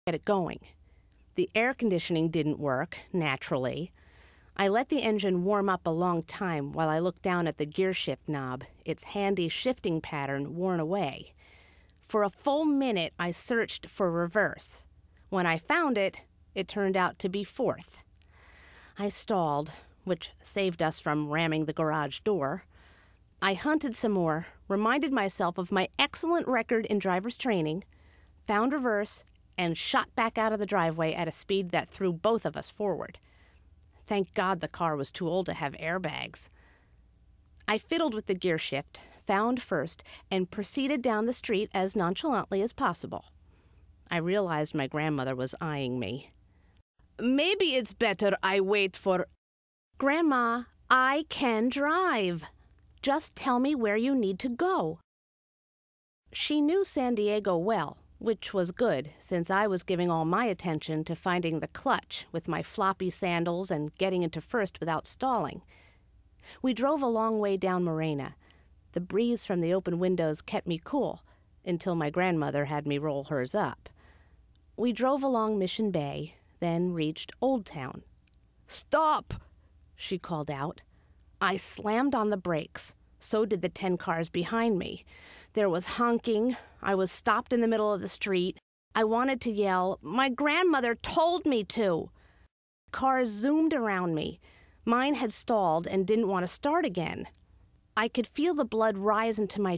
get it going. The air conditioning didn't work, naturally. I let the engine warm up a long time while I looked down at the gear shift knob, its handy shifting pattern worn away. For a full minute, I searched for reverse. When I found it, it turned out to be fourth. I stalled, which saved us from ramming the garage door. I hunted some more, reminded myself of my excellent record in driver's training, found reverse, and shot back out of the driveway at a speed that threw both of us forward. Thank God the car was too old to have airbags. I fiddled with the gear shift, found first, and proceeded down the street as nonchalantly as possible. I realized my grandmother was eyeing me. "Maybe it's better I wait for—" "Grandma, I can drive. Just tell me where you need to go." She knew San Diego well, which was good, since I was giving all my attention to finding the clutch with my floppy sandals and getting into first without stalling. We drove a long way down Morena. The breeze from the open windows kept me cool, until my grandmother had me roll hers up. We drove along Mission Bay, then reached Old Town. "Stop!" she called out. I slammed on the brakes. So did the 10 cars behind me. There was honking. I was stopped in the middle of the street. I wanted to yell, "My grandmother told me to!" Cars zoomed around me. Mine had stalled and didn't want to start again. I could feel the blood rise into my